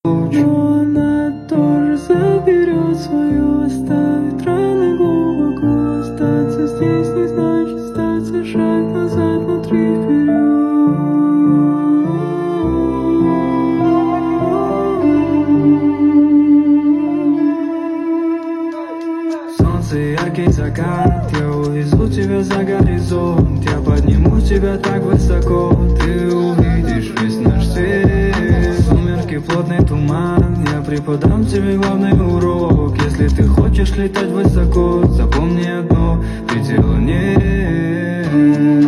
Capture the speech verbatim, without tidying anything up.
Но она тоже заберет свое, оставит раны глубоко. Остаться здесь не значит остаться, шаг назад, внутри вперед. Солнце, яркий закат, я увезу тебя за горизонт. Я подниму тебя так высоко, ты увидишь весь наш свет. Сумерки, плотный туман, я преподам тебе главный урок. Если ты хочешь летать высоко, запомни одно, предела нет.